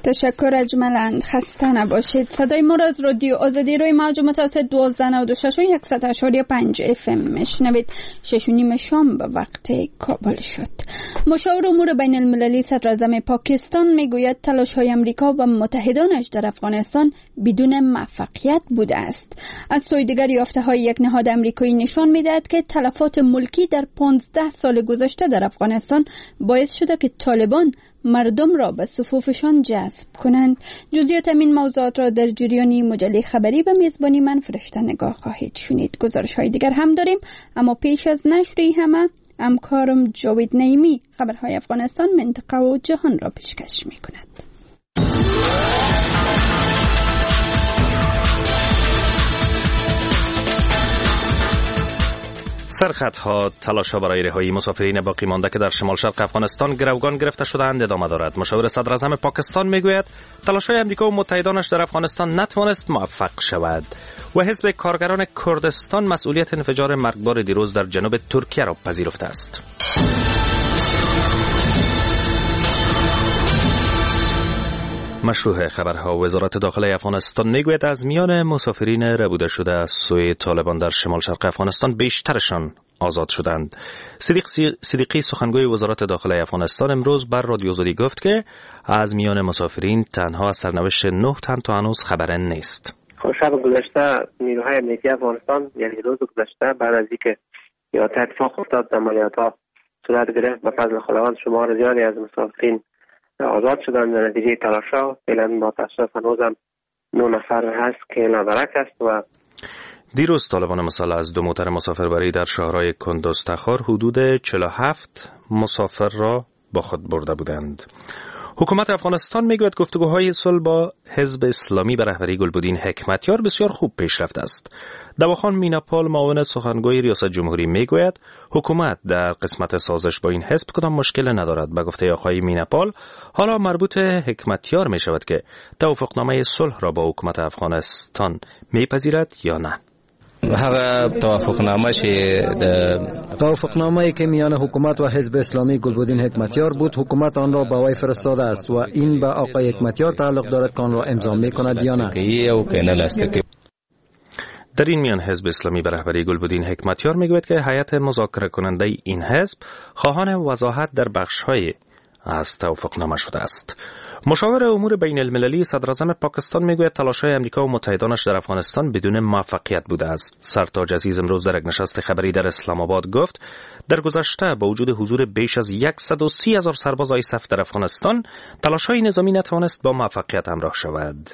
تشکر اجملاً. خسته نباشید. صدای ما را از رادیو آزادی روی موج متوسط 1296 و 100.5 FM میشنوید. 6:30 شام به وقت کابل شد. مشاور امور بین المللی صدر اعظم پاکستان میگوید تلاش‌های آمریکا و متحدانش در افغانستان بدون موفقیت بوده است. از سوی دیگر یافته‌های یک نهاد آمریکایی نشان می‌دهد که تلفات ملکی در 15 سال گذشته در افغانستان باعث شده که طالبان مردم را به صفوفشان جذب کنند. جزئیات این موضوعات را در جریان مجله خبری به میزبانی من فرشته نگاه خواهید شنید. گزارش‌های دیگر هم داریم، اما پیش از نشر همه همکارم جاوید نعیمی خبرهای افغانستان، منطقه و جهان را پیشکش می‌کند. سرخطها تلاش‌ها برای رهایی مسافرین باقی مانده که در شمال شرق افغانستان گروگان گرفته شده‌اند ادامه دارد. مشاور صدر اعظم پاکستان میگوید تلاش‌های آمریکا و متحدانش در افغانستان نتوانست موفق شود و حزب کارگران کردستان مسئولیت انفجار مرگبار دیروز در جنوب ترکیه را پذیرفته است. مشروع خبرها وزارت داخلی افغانستان میگوید از میان مسافرین ربوده شده از سوی طالبان در شمال شرق افغانستان بیشترشان آزاد شدند. صدیقی سخنگوی وزارت داخلی افغانستان امروز بر رادیو آزادی گفت که از میان مسافرین تنها از سرنوشت 9 تن تا هنوز خبر نیست. شب گذشته نیروهای امنیتی افغانستان یعنی روز گذشته بعد از اینکه یا اتفاق افتاد عملیات‌ها صورت گرفت به فضل خداوند شمار زیادی از مسافرین آزاد شدن در نتیجه تلاش‌ها. فعلا با تاسف هنوزم 9 نفر هست که نادرک است. و دیروز طالبان مسلح از 2 موتر مسافربری در شهرهای کندوز تخار حدود 47 مسافر را با خود برده بودند. حکومت افغانستان میگوید گفتگوهای صلح با حزب اسلامی به رهبری گلبدین حکمتیار بسیار خوب پیش رفته است. دواخان میناپال معاون سخنگوی ریاست جمهوری میگوید حکومت در قسمت سازش با این حزب کدام مشکل ندارد. به گفته آقای میناپال حالا مربوط حکمتیار می شود که توافقنامه صلح را با حکومت افغانستان میپذیرد یا نه. هغه توافقنامه‌ای که میان حکومت و حزب اسلامی گلبدین حکمتیار بود حکومت آن را به وی فرستاده است و این به آقای حکمتیار تعلق دارد که آن را امضا می‌کند یا نه. در این میان حزب اسلامی به رهبری گلبدین حکمتیار میگوید که هیئت مذاکره کننده این حزب خواهان وضاحت در بخش‌های از توافقنامه شده است. مشاور امور بین المللی صدر اعظم پاکستان میگوید تلاش‌های آمریکا و متحدانش در افغانستان بدون موفقیت بوده است. سرتاج عزیز امروز در یک نشست خبری در اسلام آباد گفت در گذشته با وجود حضور بیش از 130,000 سرباز ISAF در افغانستان تلاش‌های نظامی نتوانست با موفقیت همراه شود.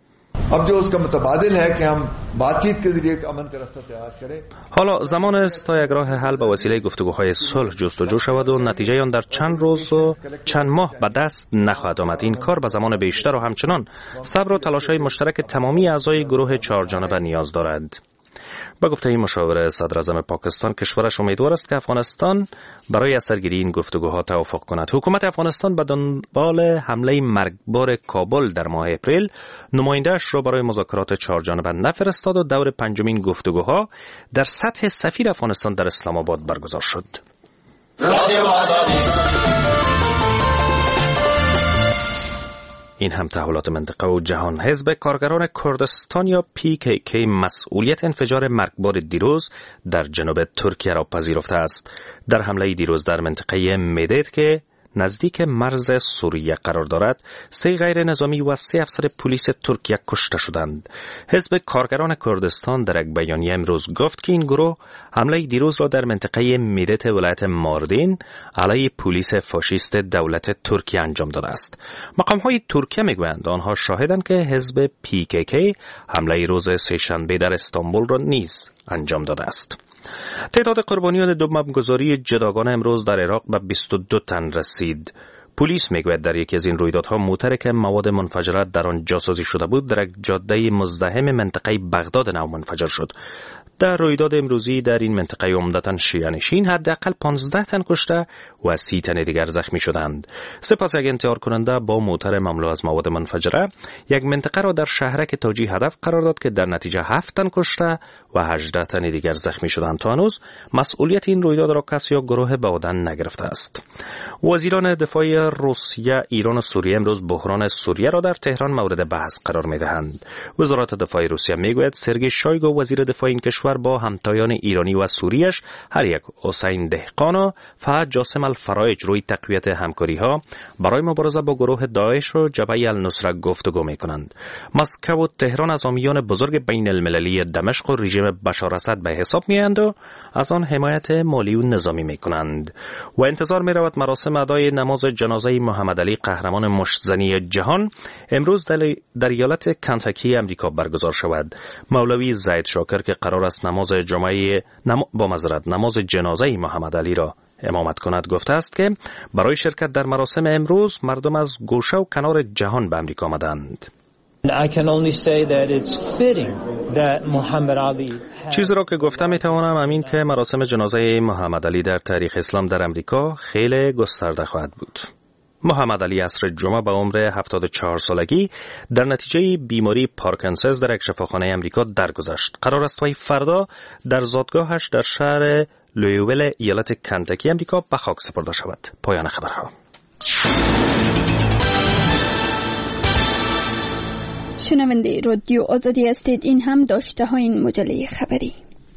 حالا زمان است تا یک راه حل به وسیله گفتگوهای صلح جستجو شود و نتیجه آن در چند روز و چند ماه به دست نخواهد آمد. این کار به زمان بیشتر و همچنان صبر و تلاش‌های مشترک تمامی اعضای گروه 4 جانبه نیاز دارد. با گفته این مشاور صدر اعظم پاکستان کشورش امیدوار است که افغانستان برای اثرگیری این گفتگوها توافق کند. حکومت افغانستان به دنبال حمله مرگبار کابل در ماه اپریل نماینده‌اش را برای مذاکرات 4 جانبه نفرستاد و دور 5مین گفتگوها در سطح سفیر افغانستان در اسلام آباد برگزار شد. این هم تحولات منطقه و جهان. حزب کارگران کردستان یا PKK مسئولیت انفجار مرگبار دیروز در جنوب ترکیه را پذیرفته است. در حمله دیروز در منطقه مدید که نزدیک مرز سوریه قرار دارد 3 غیر نظامی و 3 افسر پلیس ترکیه کشته شدند. حزب کارگران کردستان در یک بیانیه امروز گفت که این گروه حمله دیروز را در منطقه مدید ولایت ماردین علیه پلیس فاشیست دولت ترکیه انجام داده است. مقام‌های ترکیه میگویند آنها شاهدند که حزب PKK حمله روز سه‌شنبه در استانبول را نیز انجام داده است. تعداد قربانیان بمبگذاری جداگانه امروز در عراق به 22 تن رسید. پلیس میگوید در یکی از این رویدادها موتری که مواد منفجره در آن جاسازی شده بود در یک جاده مزدحم منطقه بغداد نو منفجر شد. در رویداد امروزی در این منطقه عمدتاً شیعه‌نشین حداقل 15 تن کشته و 30 تن دیگر زخمی شدند. سپس یک انتحار کننده با موتر مملو از مواد منفجره یک منطقه را در شهرک تاجی هدف قرار داد که در نتیجه 7 تن کشته و 18 تن دیگر زخمی شدند. تا هنوز مسئولیت این رویداد را کسی یا گروه به عهده نگرفته است. وزیران دفاع روسیه، ایران و سوریه امروز بحران سوریه را در تهران مورد بحث قرار می‌دهند. وزارت دفاع روسیه میگوید سرگئی شویگو وزیر دفاع این کشور با همتایان ایرانی و سوریش هر یک حسین دهقان و فهد جاسم الفرایج روی تقویت همکاری‌ها برای مبارزه با گروه داعش و جبهه النصره گفتگو می‌کنند. مسکو و تهران از حامیان بزرگ بین المللی دمشق و رژیم بشار اسد به حساب می‌آیند و از آن حمایت مالی و نظامی می‌کنند و انتظار می‌رود مراسم ادای نماز جنازه محمد علی قهرمان مشت‌زنی جهان امروز در ایالت کنتاکی امریکا برگزار شود. مولوی زید شاکر که قرار است نماز جنازه محمد علی را امامت کند گفته است که برای شرکت در مراسم امروز مردم از گوشه و کنار جهان به امریکا آمدند. چیزی را که گفتم میتوانم همین که مراسم جنازه محمد علی در تاریخ اسلام در امریکا خیلی گسترده خواهد بود. محمد علی عصر جمعه به عمر 74 سالگی در نتیجه بیماری پارکینسونز در یک شفاخانه امریکا درگذشت. قرار است وی فردا در زادگاهش در شهر لویویل ایالت کنتاکی امریکا به خاک سپرده شود. پایان خبرها. شنونده رادیو آزادی هستید. این هم داشته های این مجله خبری.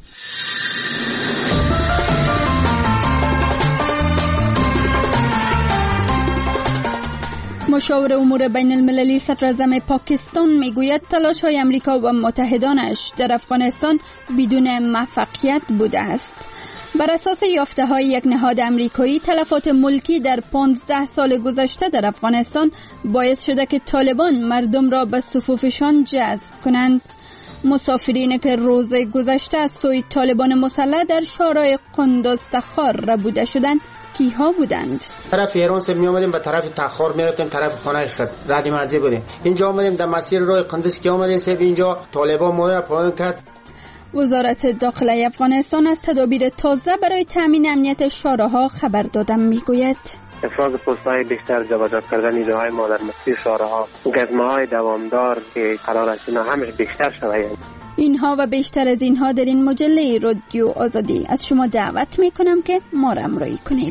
مشاور امور بین المللی صدراعظم پاکستان میگوید تلاش‌های امریکا و متحدانش در افغانستان بدون موفقیت بوده است. بر اساس یافته‌های یک نهاد امریکایی، تلفات ملکی در 15 سال گذشته در افغانستان باعث شده که طالبان مردم را به صفوفشان جذب کنند. مسافرین که روز گذشته از سوی طالبان مسلح در شارع قندوز تخار ربوده شدند کیها بودند؟ طرف ایران سے می اومدیم به طرف تخار می رفتیم، طرف خانه خد رد مرزی بودیم. اینجا اومدیم در مسیر راه قندوز که اومدیم سید اینجا طالبان ما را پایان کرد. وزارت داخله افغانستان از تدابیر تازه برای تامین امنیت شارع‌ها خبر دادن میگوید. افراز پست‌های بیشتر، جابجا کردن نیروهای ما در مسیر شارع‌ها، گزمه‌های دوامدار که قرار است اینا همش بیشتر شود. اینها و بیشتر از اینها در این مجله رادیو آزادی از شما دعوت میکنم که ما را همراهی کنید.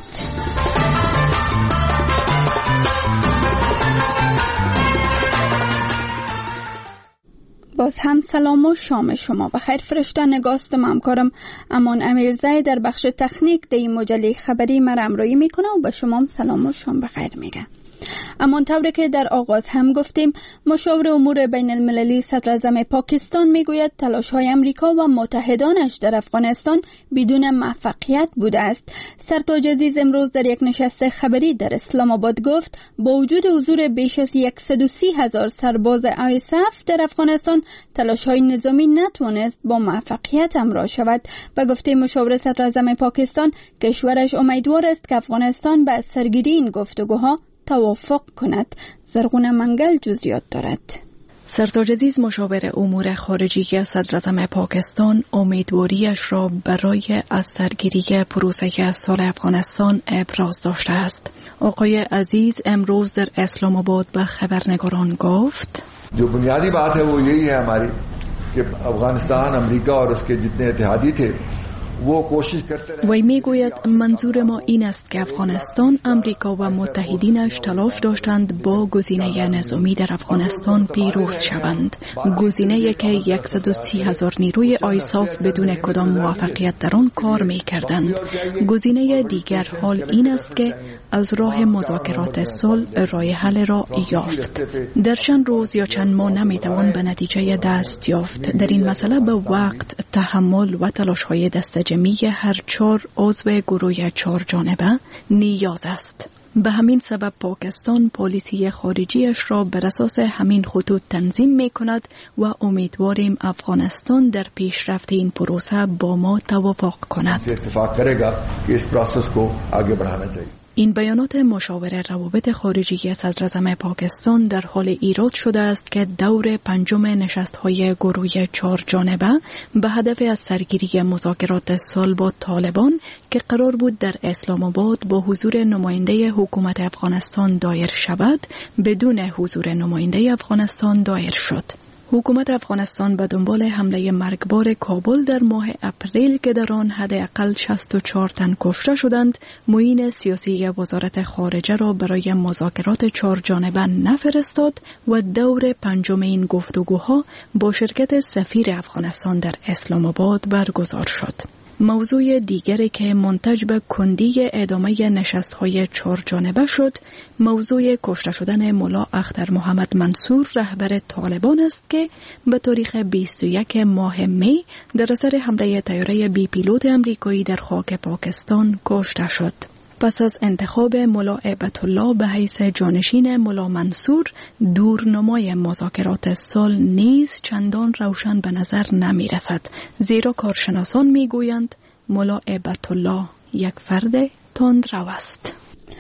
باز هم سلام و شام شما بخیر. فرشته نگاستم همکارم امان امیرزای در بخش تکنیک در این مجله خبری ما را همراهی میکنه و به شما هم سلام و شام بخیر میگه. اما طوری که در آغاز هم گفتیم، مشاور امور بین المللی صدراعظم پاکستان میگوید تلاش‌های امریکا و متحدانش در افغانستان بدون موفقیت بوده است. سرتاج عزیز امروز در یک نشست خبری در اسلام آباد گفت با وجود حضور بیش از 130,000 سرباز ISAF در افغانستان، تلاش‌های نظامی نتوانست با موفقیت همراه شود. به گفته مشاور صدراعظم پاکستان، کشورش امیدوار است که افغانستان به سرگیری این گفتگوها توافق کند. زرغونه منگل جزئیات دارد. سرتاج عزیز مشاور امور خارجی صدراعظم پاکستان امیدواریش را برای از سرگیری پروسه سال افغانستان ابراز داشته است. آقای عزیز امروز در اسلام آباد به خبرنگاران گفت जो बुनियादी बात है वो यही है हमारी कि अफगानिस्तान अमेरिका और उसके जितने इत्तेहादी थे وی میگوید منظور ما این است که افغانستان، امریکا و متحدینش تلاش داشتند با گزینه نظامی در افغانستان پیروز شوند. گزینه‌ای که 130,000 نیروی آیساف بدون کدام موفقیت در آن کار می‌کردند. گزینه دیگر حال این است که از راه مذاکرات صلح راه حل را یافت. در چند روز یا چند ماه نمی‌توان به نتیجه دست یافت. در این مسئله به وقت، تحمل و تلاش‌های دست جمعی هر 4 عضو گروه 4 جانبه نیاز است. به همین سبب پاکستان پالیسی خارجیش را بر اساس همین خطوط تنظیم می کند و امیدواریم افغانستان در پیشرفت این پروسه با ما توافق کند. این بیانات مشاور روابط خارجی صدراعظم پاکستان در حال ایراد شده است که دور پنجم نشست‌های گروه 4 جانبه به هدف از سرگیری مذاکرات صلح با طالبان که قرار بود در اسلام آباد با حضور نماینده حکومت افغانستان دایر شود، بدون حضور نماینده افغانستان دایر شد. حکومت افغانستان به دنبال حمله مرگبار کابل در ماه اپریل که در آن حداقل 64 تن کشته شدند، معین سیاسی وزارت خارجه را برای مذاکرات 4 جانبه نفرستاد و دور پنجم این گفتگوها با شرکت سفیر افغانستان در اسلام آباد برگزار شد. موضوع دیگری که منتج به کندی ادامه نشست‌های 4 جانبه شد، موضوع کشته شدن ملا اختر محمد منصور رهبر طالبان است که به تاریخ 21 ماه می در اثر حمله طیاره بی پیلوت آمریکایی در خاک پاکستان کشته شد. پس از انتخاب ملا هیبت الله به حیث جانشین ملا منصور، دورنمای مذاکرات صلح نیز چندان روشن به نظر نمی رسد، زیرا کارشناسان می گویند ملا هیبت الله یک فرد تندرو است.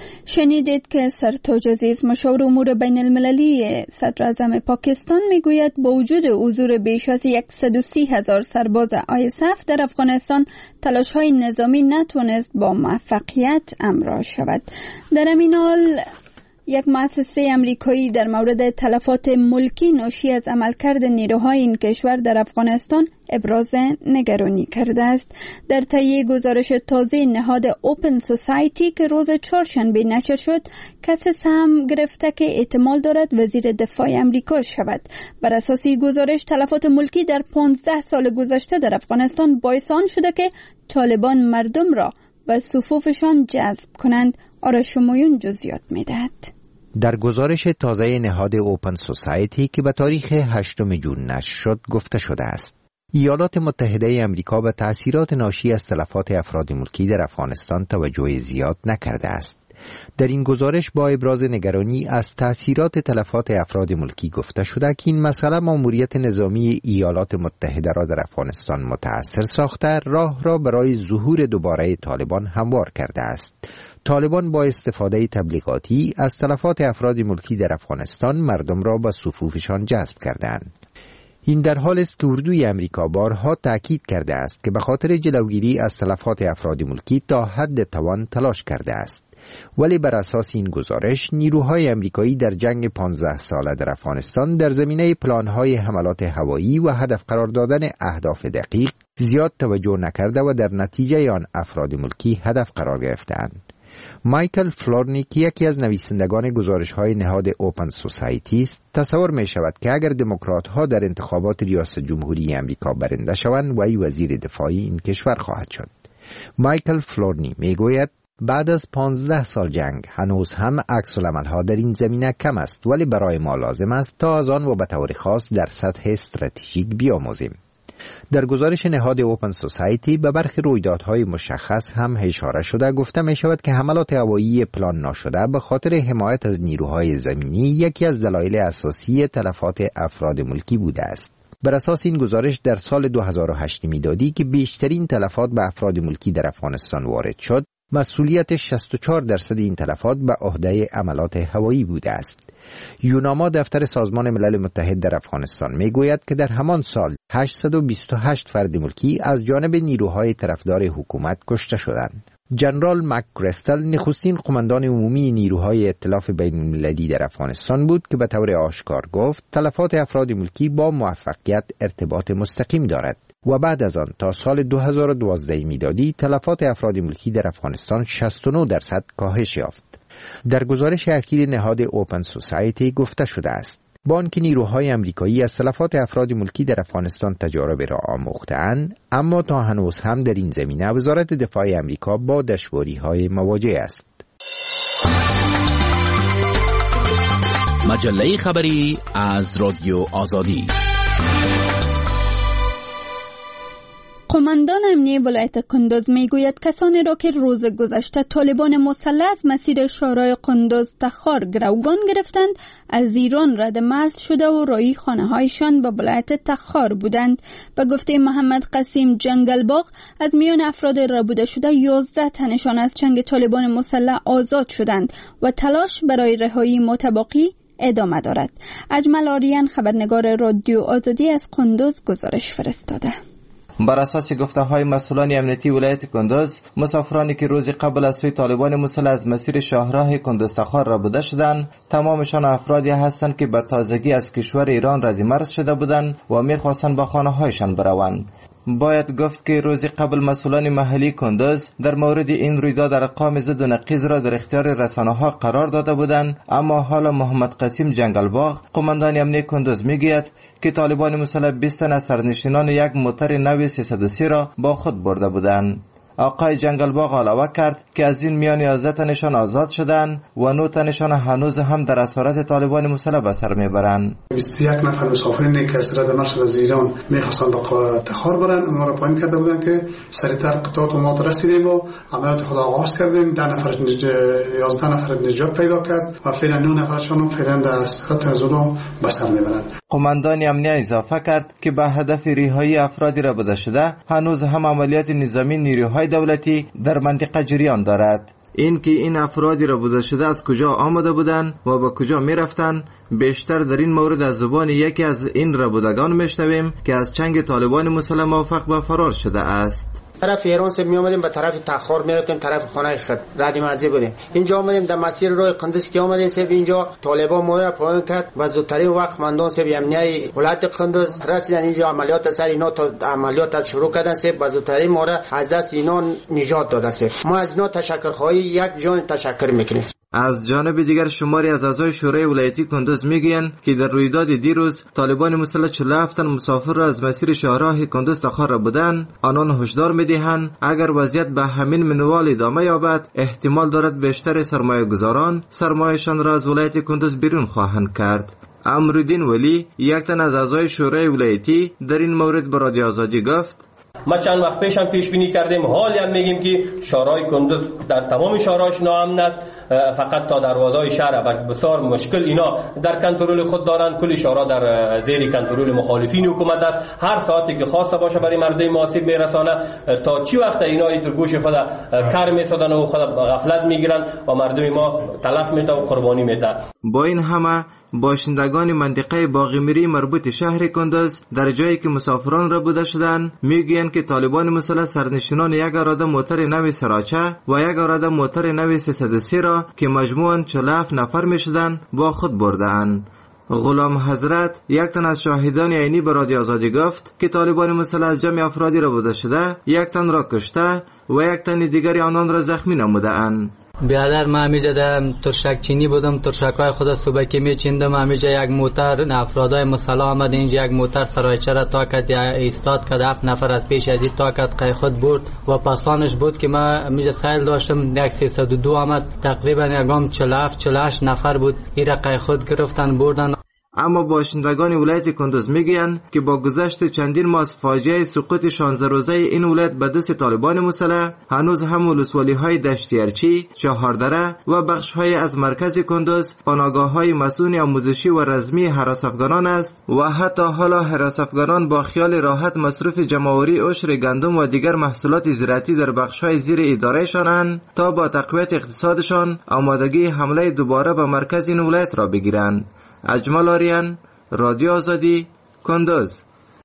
شنیدید که سرتاج عزیز مشاور امور بین المللی صدراعظم پاکستان میگوید با وجود حضور بیش از 130,000 سرباز ISAF در افغانستان، تلاش‌های نظامی نتوانست با موفقیت همراه شود. در همین حال یک مؤسسه امریکایی در مورد تلفات ملکی ناشی از عملکرد نیروهای این کشور در افغانستان ابراز نگرانی کرده است. در تهیه گزارش تازه نهاد اوپن سوسایتی که روز چهارشنبه نشر شد، کسی سهم گرفته که احتمال دارد وزیر دفاع امریکا شود. بر اساس گزارش، تلفات ملکی در 15 سال گذشته در افغانستان باعث آن شده که طالبان مردم را به صفوفشان جذب کنند. آرش شمایون جزئیات می‌دهد. در گزارش تازه نهاد اوپن سوسایتی که به تاریخ 8 جون نشر شد گفته شده است ایالات متحده آمریکا به تأثیرات ناشی از تلفات افراد ملکی در افغانستان توجه زیاد نکرده است. در این گزارش با ابراز نگرانی از تأثیرات تلفات افراد ملکی گفته شده که این مسئله مأموریت نظامی ایالات متحده را در افغانستان متأثر ساخته، راه را برای ظهور دوباره طالبان هموار کرده است. طالبان با استفاده تبلیغاتی از تلفات افراد ملکی در افغانستان مردم را به صفوفشان جذب کردند. این در حال است که اردوی امریکا بارها تأکید کرده است که به خاطر جلوگیری از تلفات افراد ملکی تا حد توان تلاش کرده است. ولی بر اساس این گزارش، نیروهای امریکایی در جنگ 15 ساله در افغانستان در زمینه پلان‌های حملات هوایی و هدف قرار دادن اهداف دقیق زیاد توجه نکرده و در نتیجه آن افراد ملکی هدف قرار گرفتند. مایکل فلورنی که یکی از نویسندگان گزارش‌های نهاد اوپن سوسایتی است، تصور می‌شود که اگر دموکرات‌ها در انتخابات ریاست جمهوری امریکا برنده شوند، وی وزیر دفاع این کشور خواهد شد. مایکل فلورنی می‌گوید بعد از 15 سال جنگ هنوز هم عکس‌العمل‌ها در این زمینه کم است، ولی برای ما لازم است تا از آن و به طور خاص در سطح استراتژیک بیاموزیم. در گزارش نهاد اوپن سوسایتی به برخی رویدادهای مشخص هم اشاره شده. گفته می شود که حملات هوایی پلان ناشده به خاطر حمایت از نیروهای زمینی یکی از دلایل اساسی تلفات افراد ملکی بوده است. بر اساس این گزارش در سال 2008 میلادی که بیشترین تلفات به افراد ملکی در افغانستان وارد شد، مسئولیت 64% این تلفات به عهده عملات هوایی بوده است. یوناما دفتر سازمان ملل متحد در افغانستان میگوید که در همان سال 828 فرد ملکی از جانب نیروهای طرفدار حکومت کشته شدند. جنرال مک‌گرستل نخستین قماندان عمومی نیروهای ائتلاف بین المللی در افغانستان بود که به طور آشکار گفت تلفات افراد ملکی با موفقیت ارتباط مستقیم دارد و بعد از آن تا سال 2012 میلادی تلفات افراد ملکی در افغانستان 69% کاهش یافت. در گزارش اخیر نهاد اوپن سوسایتی گفته شده است با آنکه نیروهای امریکایی از تلفات افراد ملکی در افغانستان تجارب را آموخته‌اند، اما تا هنوز هم در این زمینه وزارت دفاع امریکا با دشواری‌های مواجه است. مجله خبری از رادیو آزادی. قماندان امنیه ولایت کندوز میگوید کسانی را که روز گذشته طالبان مسلح از مسیر شورای کندوز تخار گروگان گرفتند از ایران رد مرز شده و رای خانه‌هایشان به ولایت تخار بودند. به گفته محمد قسیم جنگلباغ از میان افراد ربوده شده 11 تنشان از چنگ طالبان مسلح آزاد شدند و تلاش برای رهایی متبقی ادامه دارد. اجمل آریان خبرنگار رادیو آزادی از کندوز گزارش فرستاده. بر اساس گفته‌های مسئولان امنیتی ولایت کندوز، مسافرانی که روز قبل از سوی طالبان مسلح از مسیر شاهراه کندوز تخار ربوده شدند، تمامشان افرادی هستند که به تازگی از کشور ایران رد مرز شده بودند و می‌خواستند به خانه‌هایشان بروند. باید گفت که روز قبل مسئولان محلی کندوز در مورد این رویداد ارقام ضد و نقیض را در اختیار رسانه‌ها قرار داده بودند، اما حالا محمد قسیم جنگلباغ قماندان امنیه کندوز میگوید که طالبان مسلح 20 تن از سرنشینان یک موتر نو 303 را با خود برده بودند. آقای جنگلباغ علاوه کرد که از این میان 11 تنشان آزاد شدند و 9 تنشان هنوز هم در اسارت طالبان مسلح به سر میبرند. 21 نفر مسافرینی که از رد مرز از ایران میخواستند به تخار برن، اونها را پایین کرده بودند که سریعتر قطعات و ما رسیدیم و عملیات خود آغاز کردیم. 11 نفر نجات پیدا کرد و فعلا 9 نفرشان فعلا در اسارت زولو به سر میبرند. قماندان امنیه اضافه کرد که به هدف رهایی افرادی ربوده شده هنوز هم عملیات نظامی نیروهای دولتی در منطقه جریان دارد. این که این افرادی ربوده شده از کجا آمده بودند و به کجا می رفتند بیشتر در این مورد از زبان یکی از این ربودگان میشنویم که از چنگ طالبان مسلح موفق به فرار شده است. طرف ایران سے می اومدیم به طرف تخار میرفتیم، طرف خانه خود رد مرزی بودیم. اینجا اومدیم در مسیر روی قندوز که اومدیم سه اینجا طالبان ما را پایین کرد و زودترین وقت مندان سه امنیه ولایت قندوز رسیدن اینجا عملیات سر اینا تا عملیات شروع کردن سه و زودترین ما را از دست اینا نجات دادن سه. ما از اینا تشکرخواهی یک جان تشکر میکنیم. از جانب دیگر شماری از اعضای شورای ولایتی کندوز میگویند که در رویداد دیروز طالبان مسلح 47 تن مسافر را از مسیر شاهراه کندوز تخار بودند. آنان هشدار میدهند اگر وضعیت به همین منوال ادامه یابد احتمال دارد بیشتر سرمایه گذاران سرمایه‌شان را از ولایت کندوز بیرون خواهند کرد. امرالدین ولی یک تن از اعضای شورای ولایتی در این مورد به رادیو آزادی گفت ما چند وقت پیش هم پیش بینی کردیم، حالی هم میگیم که شورای کندوز در تمام شهرهاش ناامن است، فقط تا دروازهای شهر و بسیار مشکل اینا در کنترل خود دارن. کلی شهرها در زیر کنترل مخالفین حکومت است. هر ساعتی که خواسته باشه برای مردم آسیب میرسانه. تا چی وقت اینا در گوش خود کار میسازن و خود غفلت میگیرن و مردم ما تلف میشه و قربانی میشه. با این همه باشندگان منطقه باغمیری مربوط شهر کندوز در جایی که مسافران را بوده شدند میگویند که طالبان مسلح سرنشینان یک اراده موتر نو سراچه و یک اراده موتر نو 303 را که مجموعاً 47 نفر میشدند با خود برده‌اند. غلام حضرت یک تن از شاهدان عینی به رادیو آزادی گفت که طالبان مسلح از جمع افرادی را بوده شده یک تن را کشته و یک تن دیگری آنان را زخمی نموده‌اند. بیادر ما همیجا در ترشک چینی بودم، ترشکای خود صبح که میچیندم همیجا یک موتر افرادای مسلح آمد اینجا، یک موتر سرایچه را تاکت یا ایستاد که 7 نفر از پیش از این تاکت قای خود برد و پاسانش بود که ما همیجا سایل داشتم یک 302 آمد تقریبا یکم 47-48 نفر بود این را قای خود گرفتن بردن. اما باشندگان ولایت کندوز میگویند که با گذشت چندین ماه از فاجعه سقوط 16 روزه این ولایت به دست طالبان مسلح هنوز هم ولسوالی‌های دشتیرچی، چهاردره و بخش‌های از مرکز کندوز پناهگاه‌های مسئول آموزشی و رزمی هراس افغانان است و حتی حالا هراس افغانان با خیال راحت مصرف جمع‌آوری عشر گندم و دیگر محصولات زراعتی در بخش‌های زیر اداره‌شان تا با تقویت اقتصادشان آمادگی حمله دوباره به مرکز این ولایت را بگیرند. اجمل آریان، رادیو آزادی، کندوز.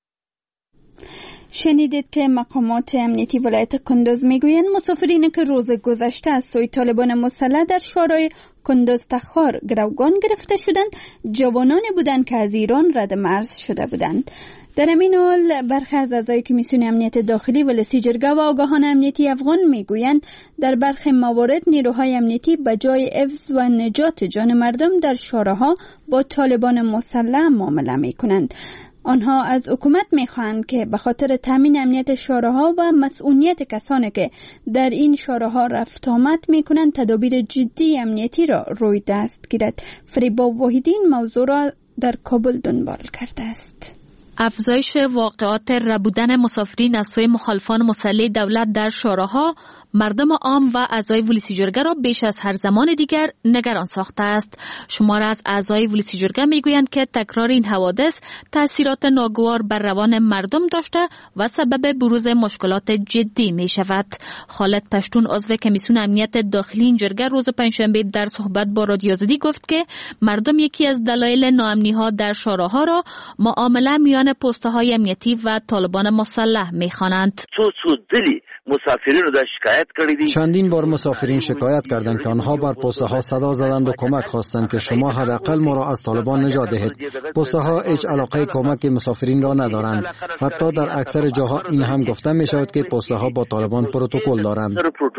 شنیدید که مقامات امنیتی ولایت کندوز میگویند مسافرینی که روز گذشته از سوی طالبان مسلح در شورای کندوز تخار گروگان گرفته شدند جوانانی بودند که از ایران رد مرز شده بودند. در همین حال برخی از اعضای کمیسیون امنیت داخلی و لسیجرگه و آگاهان امنیتی افغان میگویند در برخی موارد نیروهای امنیتی به جای حفظ و نجات جان مردم در شوره‌ها با طالبان مسلح معامله میکنند. آنها از حکومت میخواهند که به خاطر تامین امنیت شوره‌ها و مسئولیت کسانی که در این شوره‌ها رفت آمد میکنند تدابیر جدی امنیتی را روی دست گیرد. فریبا واحدین موضوع را در کابل دنبال کرده است. افزایش واقعات ربودن مسافرین از سوی مخالفان مسلح دولت در شوراها مردم عام و اعضای ولسی جرگه را بیش از هر زمان دیگر نگران ساخته است. شمار از اعضای ولسی جرگه میگویند که تکرار این حوادث تاثیرات ناگوار بر روان مردم داشته و سبب بروز مشکلات جدی می شود. خالد پشتون عضو کمیسیون امنیت داخلی این جرگه روز پنجشنبه در صحبت با رادیو آزادی گفت که مردم یکی از دلایل ناامنی ها در شوراها را معامله میان پسته های امنیتی و طالبان مسلح می خوانند. دلی مسافرین رو شکایت کردید. چندین بار مسافرین شکایت کردند که آنها بر پسته ها صدا زدند و کمک خواستند که شما حداقل ما را از طالبان نجات دهید. پسته ها هیچ علاقه کمک مسافرین را ندارند. حتی در اکثر جاها این هم گفته می شود که پسته ها با طالبان پروتکل دارند.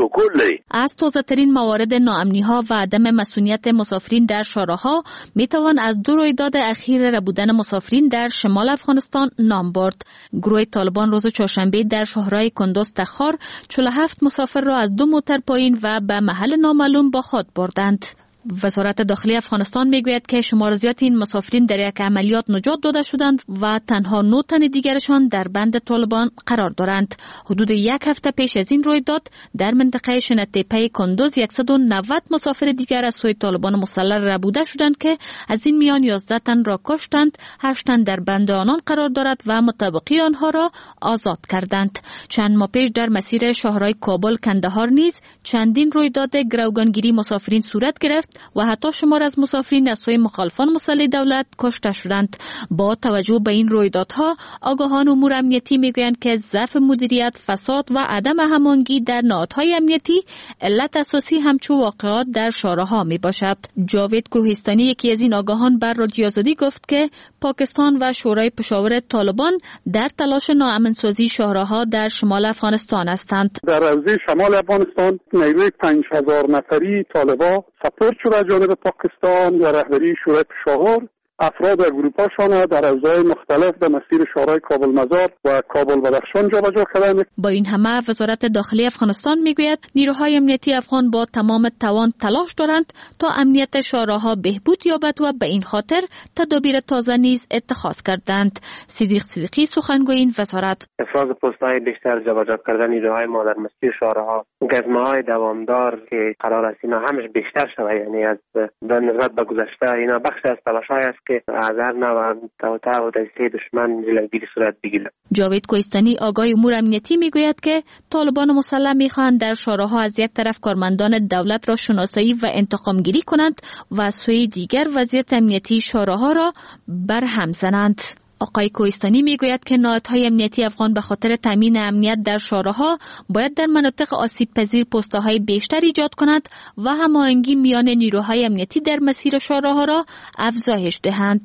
از تازه‌ترین موارد ناامنی ها و عدم مسئولیت مسافرین در شوراها می توان از دو رویداد اخیر ربودن مسافرین در شمال افغانستان نام برد. گروه طالبان روز چهارشنبه در شهرهای کندوز تخار 47 مسافر را از 2 موتر پایین و به محل نامعلوم با خود بردند. وزارت داخلی افغانستان میگوید که شمار زیاد این مسافرین در یک عملیات نجات داده شدند و تنها 9 تن دیگرشان در بند طالبان قرار دارند. حدود 1 هفته پیش از این رویداد در منطقه شنتیپه کندوز 190 مسافر دیگر از سوی طالبان مسلح ربوده شدند که از این میان 11 تن را کشتند، 8 تن در بند آنان قرار دارد و مطابقی آنها را آزاد کردند. چند ماه پیش در مسیر شهرهای کابل کندهار نیز چندین رویداد گروگانگیری مسافرین صورت گرفت و حتی شمار از مسافرین از سوی مخالفان مسلح دولت کشته شدند. با توجه به این رویدادها آگاهان امور امنیتی میگویند که ضعف مدیریت، فساد و عدم هماهنگی در نهادهای امنیتی علت اساسی همچو واقعات در شوراها میباشد. جاوید کوهستانی یکی از این آگاهان بر رادیو آزادی گفت که پاکستان و شورای پشاور طالبان در تلاش ناامن‌سازی شوراها در شمال افغانستان هستند. در حوزه شمال افغانستان نیروی 5000 نفری طالبان سپورت شده از جانب پاکستان در رهبری شورای پشاور. افراد گروپاشان در حوزه‌های مختلف در مسیر شهرهای کابل مزار و کابل بدخشان جابجا کردند. با این همه وزارت داخلی افغانستان میگوید نیروهای امنیتی افغان با تمام توان تلاش دارند تا امنیت شهرها بهبود یابد و به این خاطر تدابیر تازه نیز اتخاذ کردند. صدیق صدیقی سخنگوی این وزارت: افراز پست‌های بیشتر جابجا کردن نیروهای ما در مسیر شهرها، گزمه‌های دوامدار که قرار است اینا همش بیشتر شود، یعنی از به نسبت به گذشته اینا بخش از تلاش‌های است که آذر و توطئه و دسته دشمن جلوگیری صورت بگیرد. جاوید کوهستانی آگاه امور امنیتی میگوید که طالبان مسلح میخواهند در شوراها از یک طرف کارمندان دولت را شناسایی و انتقام گیری کنند و از سوی دیگر وضعیت امنیتی شوراها را برهم زنند. آقای کوهستانی میگوید که نهادهای امنیتی افغان به خاطر تامین امنیت در شوراها باید در مناطق آسیب پذیر پست‌های بیشتر ایجاد کند و هماهنگی میان نیروهای امنیتی در مسیر شوراها را افزایش دهند.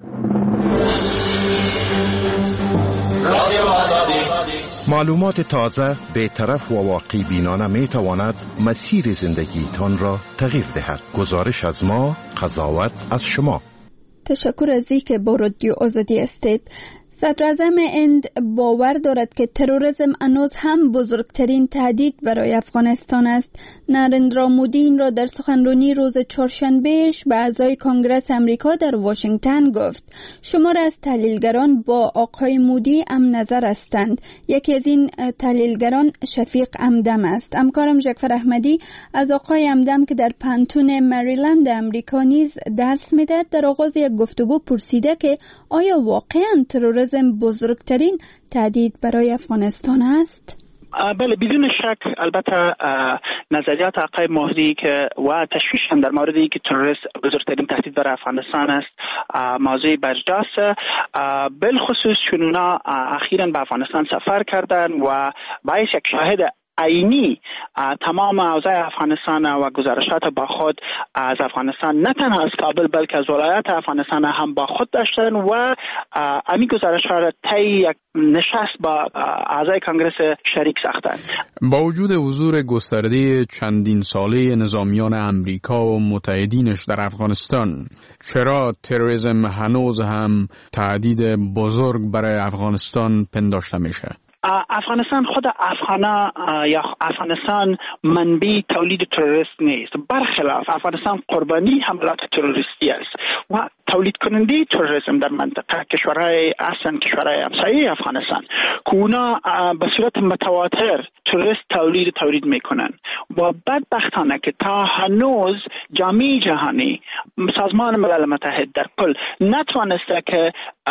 معلومات تازه، بی‌طرف و واقع بینانه می تواند مسیر زندگیتان را تغییر دهد. گزارش از ما، قضاوت از شما. تشکر از اینکه با رادیو آزادی هستید. صدراعظم هند باور دارد که تروریسم هنوز هم بزرگترین تهدید برای افغانستان است. نریندرا مودی این را در سخنرانی روز چهارشنبهش به اعضای کنگره امریکا در واشنگتن گفت. شمار از تحلیلگران با آقای مودی هم نظر هستند. یکی از این تحلیلگران شفیق همدم است. همکارم جعفر احمدی از آقای همدم که در پانتون مریلند امریکا نیز درس میدهد در آغاز یک گفتگو پرسیده که آیا واقعا تروریسم بزرگترین تهدید برای افغانستان است؟ بله، بدون شک. البته نظریات آقای مهدی که و تشویش هم در مورد اینکه تروریسم بزرگترین تهدید برای افغانستان است موضوع برجاست، بالخصوص چون اونا اخیراً به افغانستان سفر کردن و باعث یک شاهد عینی تمام اوضاع افغانستان و گزارشات با خود از افغانستان نه تنها از کابل بلکه از ولایات افغانستان هم با خود داشتن و همین گزارشات را طی یک نشست با اعضای کنگره شریک ساختند. با وجود حضور گسترده چندین ساله نظامیان امریکا و متحدینش در افغانستان، چرا تروریسم هنوز هم تهدید بزرگ برای افغانستان پنداشته میشه؟ افغانستان خود یا افغانستان منبع تولید تروریست نیست. برخلاف افغانستان قربانی حملات تروریستی است و تولید کننده تروریسم در منطقه کشورهای همسایه افغانستان که اونا به صورت متواتر تروریست تولید میکنن و بدبختانه که تا هنوز جامعه جهانی سازمان ملل متحد در کل نتوانسته که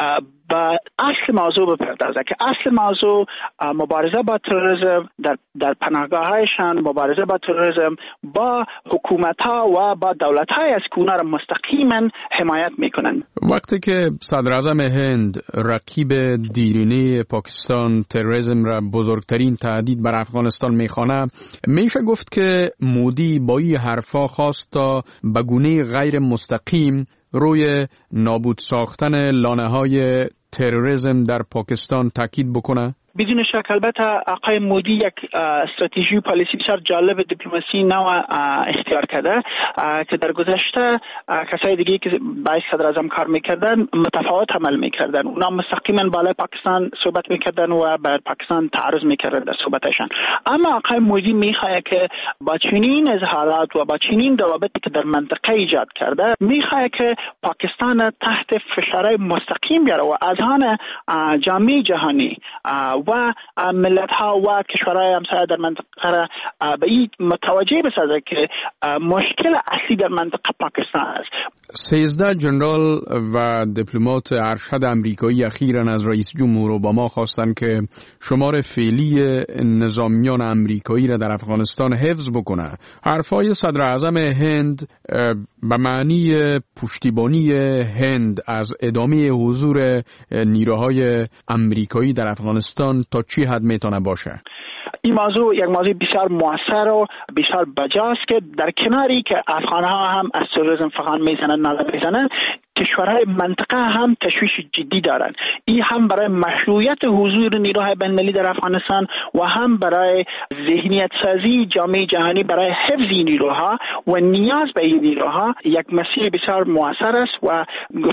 با اصل موضوع بپردازه که اصل موضوع مبارزه با تروریسم در پناهگاهایشان، مبارزه با تروریسم با حکومت‌ها و با دولت‌های است که اونا را مستقیما حمایت میکنن. وقتی که صدر اعظم هند رقیب دیرینه پاکستان تروریسم را بزرگترین تهدید بر افغانستان میخوانه، میشه گفت که مودی با این حرفا خواست تا به گونه غیر مستقیم روی نابود ساختن لانه‌های تروریسم در پاکستان تاکید بکنه؟ بدون شک البته آقای مودی یک استراتژی و پالیسی بسیار جالب دیپلماسی نو اختیار کرده که در گذشته کسای دیگه که با صدر اعظم کار میکردن متفاوت عمل میکردن. اونا مستقیما بالای پاکستان صحبت میکردن و بر پاکستان تعرض میکردن در صحبتشان. اما آقای مودی میخواد که با چنین اظهارات و با چنین روابطی که در منطقه ایجاد کرده میخواد که پاکستان تحت فشارهای مستقیم بیاره و اذهان جامعه جهانی و ملت‌ها و کشورهای همسایه در منطقه را به این متوجه بسازه که مشکل اصلی در منطقه پاکستان است. 13 جنرال و دیپلمات ارشد امریکایی اخیراً از رئیس جمهور اوباما خواستند که شمار فعلی نظامیان امریکایی را در افغانستان حفظ بکنه. حرفای صدر اعظم هند به معنی پشتیبانی هند از ادامه حضور نیروهای امریکایی در افغانستان تا چی حد میتونه باشه؟ این موضوع یک موضوع بسیار موثر و بسیار بجاست که در کناری که افغان‌ها هم از تروریسم فغان میزنن نمیزنن، کشورهای منطقه هم تشویش جدی دارن. این هم برای مشروعیت حضور نیروهای بین‌المللی در افغانستان و هم برای ذهنیت سازی جامعه جهانی برای حفظ نیروها و نیاز به این نیروها یک مسیر بسیار موثر است و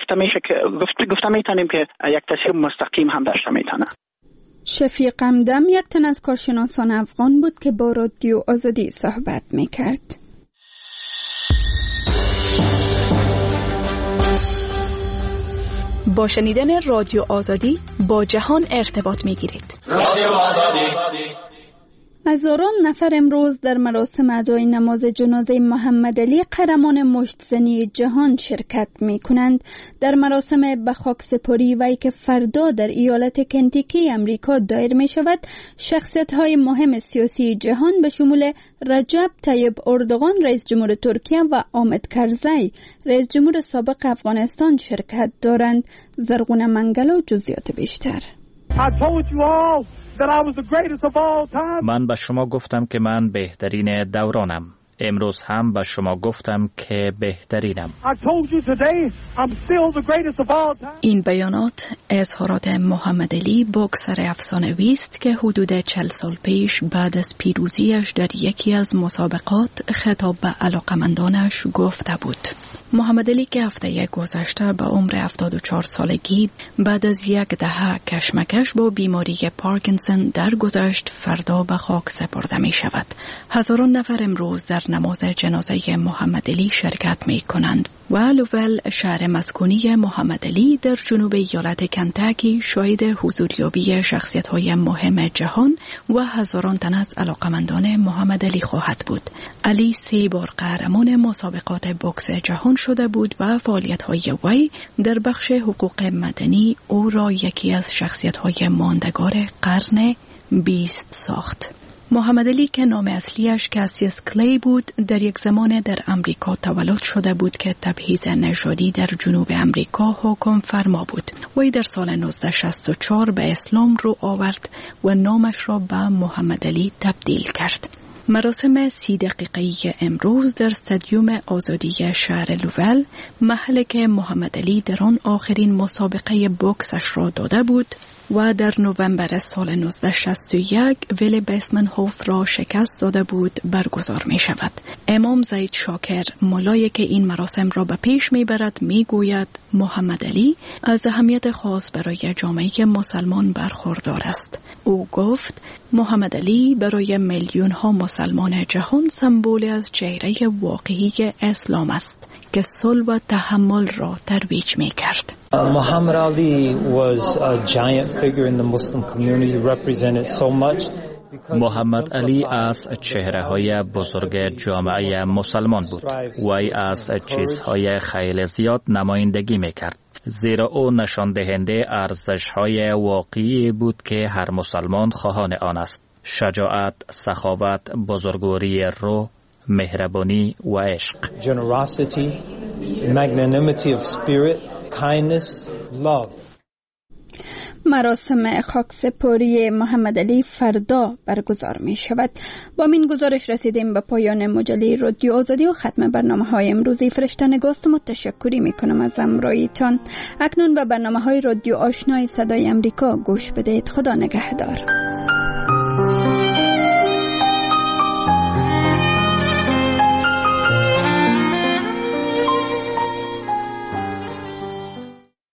گفته میتونیم که یک تاثیر مستقیم هم داشته میتونه. شفیق قمدم یک تن از کارشناسان افغان بود که با رادیو آزادی صحبت میکرد. با شنیدن رادیو آزادی با جهان ارتباط میگیرید. رادیو آزادی. هزاران نفر امروز در مراسم ادای نماز جنازه محمد علی قهرمان مشت‌زنی جهان شرکت می کنند. در مراسم به خاک سپاری وی که فردا در ایالت کنتیکی امریکا دایر می شود، شخصیت های مهم سیاسی جهان به شمول رجب طیب اردوغان رئیس جمهور ترکیه و حامد کرزی رئیس جمهور سابق افغانستان شرکت دارند. زرغونه منگلو جزئیات بیشتر. من به شما گفتم که من بهترین دورانم. امروز هم به شما گفتم که بهترینم. این بیانات اظهارات محمد علی بوکسر افسانه‌ای است که حدود 40 سال پیش بعد از پیروزیش در یکی از مسابقات خطاب به علاقمندانش گفته بود. محمد علی که هفته گذشته به عمر 74 سالگی بعد از یک دهه کشمکش با بیماری پارکینسون درگذشت، فردا به خاک سپرده می شود. هزاران نفر امروز در نماز جنازه محمد علی شرکت می کنند و لوول، شهر مسکونی محمد علی در جنوب ایالت کنتاکی، شاهد حضوریابی شخصیت‌های مهم جهان و هزاران تن از علاقمندان محمد علی خواهد بود. علی 3 بار قهرمان مسابقات بوکس جهان شده بود و فعالیت‌های وی در بخش حقوق مدنی او را یکی از شخصیت‌های ماندگار قرن 20 ساخت. محمد علی که نام اصلیش کاسیوس کلی بود، در یک زمان در امریکا تولد شده بود که تبعیض نژادی در جنوب امریکا حکم فرما بود. وی در سال 1964 به اسلام رو آورد و نامش را به محمد علی تبدیل کرد. مراسم 30 دقیقه‌ای امروز در استادیوم آزادی شهر لوول، محلی که محمد علی در آن آخرین مسابقه بوکسش را داده بود و در نوامبر سال 1961 ویلی بیسمنهوف را شکست داده بود، برگزار می شود. امام زید شاکر، مولایی که این مراسم را به پیش می برد، می گوید محمد علی از اهمیت خاص برای جامعه مسلمان برخوردار است. او گفت محمد علی برای میلیون ها مسلمان جهان سمبولی از چهره واقعی اسلام است که صلح و تحمل را ترویج می کرد. Muhammad Ali was a giant figure in the Muslim community. He represented so much. محمد علی از چهره‌های بزرگ جامعه مسلمان بود. وی از چیزهای خیلی زیاد نمایندگی می‌کرد. زیرا او نشان دهنده ارزش‌های واقعی بود که هر مسلمان خواهان آن است. شجاعت، سخاوت، بزرگواری روح، مهربانی و عشق. Generosity, magnanimity of spirit, kindness, love. مراسم خاکسپاری محمد علی فردا برگزار می شود. با این گزارش رسیدیم به پایان مجله رادیو آزادی و ختم برنامه‌های امروزی. فرشته نگاست متشکری می کنم از همراهیتان. اکنون به برنامه‌های رادیو آشنای صدای امریکا گوش بدهید. خدا نگهدار.